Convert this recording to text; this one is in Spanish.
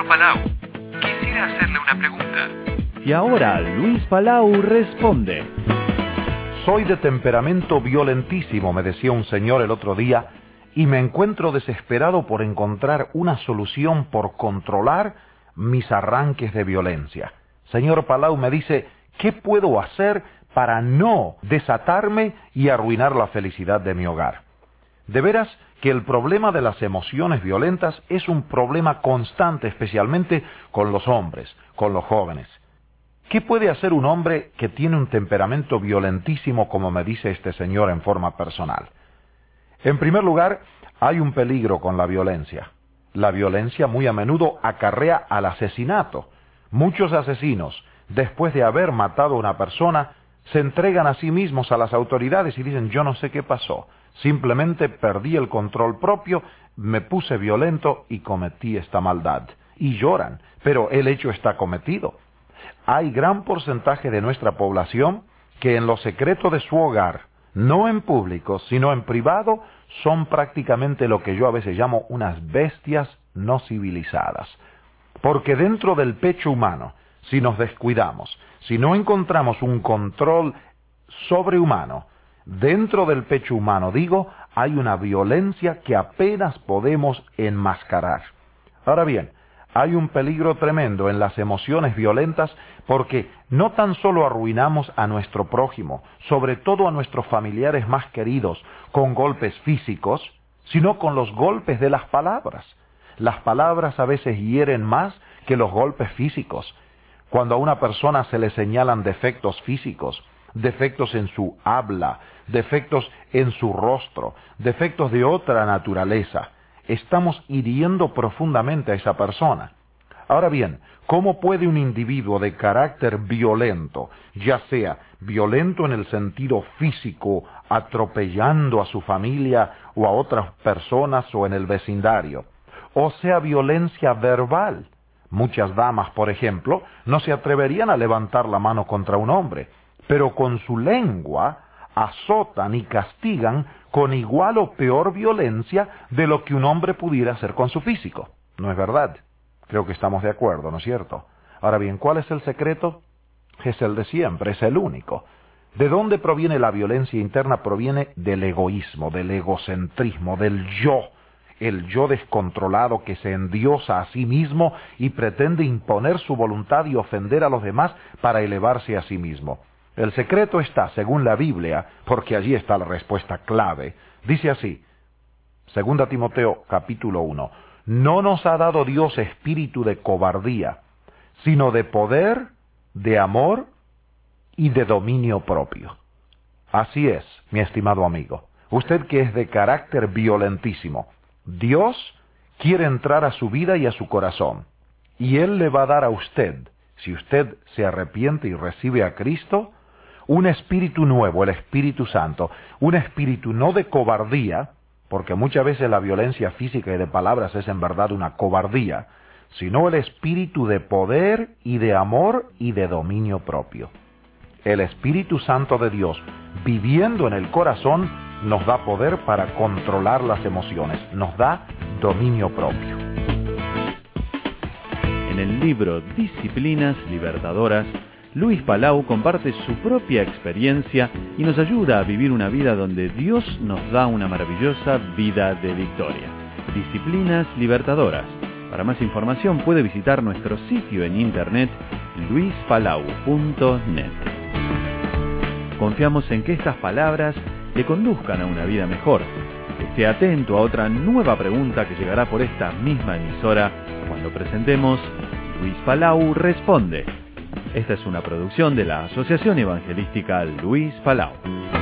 Palau. Quisiera hacerle una pregunta. Y ahora Luis Palau responde. Soy de temperamento violentísimo, me decía un señor el otro día, y me encuentro desesperado por encontrar una solución por controlar mis arranques de violencia. Señor Palau, me dice, ¿qué puedo hacer para no desatarme y arruinar la felicidad de mi hogar? De veras que el problema de las emociones violentas es un problema constante, especialmente con los hombres, con los jóvenes. ¿Qué puede hacer un hombre que tiene un temperamento violentísimo, como me dice este señor en forma personal? En primer lugar, hay un peligro con la violencia. La violencia muy a menudo acarrea al asesinato. Muchos asesinos, después de haber matado a una persona, se entregan a sí mismos a las autoridades y dicen, yo no sé qué pasó, simplemente perdí el control propio, me puse violento y cometí esta maldad. Y lloran, pero el hecho está cometido. Hay gran porcentaje de nuestra población que en lo secreto de su hogar, no en público, sino en privado, son prácticamente lo que yo a veces llamo unas bestias no civilizadas. Porque dentro del pecho humano, si nos descuidamos, si no encontramos un control sobrehumano, dentro del pecho humano, digo, hay una violencia que apenas podemos enmascarar. Ahora bien, hay un peligro tremendo en las emociones violentas porque no tan solo arruinamos a nuestro prójimo, sobre todo a nuestros familiares más queridos, con golpes físicos, sino con los golpes de las palabras. Las palabras a veces hieren más que los golpes físicos. Cuando a una persona se le señalan defectos físicos, defectos en su habla, defectos en su rostro, defectos de otra naturaleza, estamos hiriendo profundamente a esa persona. Ahora bien, ¿cómo puede un individuo de carácter violento, ya sea violento en el sentido físico, atropellando a su familia o a otras personas o en el vecindario, o sea violencia verbal? Muchas damas, por ejemplo, no se atreverían a levantar la mano contra un hombre, pero con su lengua azotan y castigan con igual o peor violencia de lo que un hombre pudiera hacer con su físico. ¿No es verdad? Creo que estamos de acuerdo, ¿no es cierto? Ahora bien, ¿cuál es el secreto? Es el de siempre, es el único. ¿De dónde proviene la violencia interna? Proviene del egoísmo, del egocentrismo, del yo. El yo descontrolado que se endiosa a sí mismo y pretende imponer su voluntad y ofender a los demás para elevarse a sí mismo. El secreto está, según la Biblia, porque allí está la respuesta clave. Dice así, 2 Timoteo capítulo 1, no nos ha dado Dios espíritu de cobardía, sino de poder, de amor y de dominio propio. Así es, mi estimado amigo. Usted que es de carácter violentísimo, Dios quiere entrar a su vida y a su corazón, y Él le va a dar a usted, si usted se arrepiente y recibe a Cristo, un espíritu nuevo, el Espíritu Santo, un espíritu no de cobardía, porque muchas veces la violencia física y de palabras es en verdad una cobardía, sino el espíritu de poder y de amor y de dominio propio. El Espíritu Santo de Dios, viviendo en el corazón, nos da poder para controlar las emociones, nos da dominio propio. En el libro Disciplinas Libertadoras, Luis Palau comparte su propia experiencia y nos ayuda a vivir una vida donde Dios nos da una maravillosa vida de victoria. Disciplinas Libertadoras. Para más información puede visitar nuestro sitio en internet luispalau.net. Confiamos en que estas palabras le conduzcan a una vida mejor. Esté atento a otra nueva pregunta que llegará por esta misma emisora cuando presentemos Luis Palau Responde. Esta es una producción de la Asociación Evangelística Luis Palau.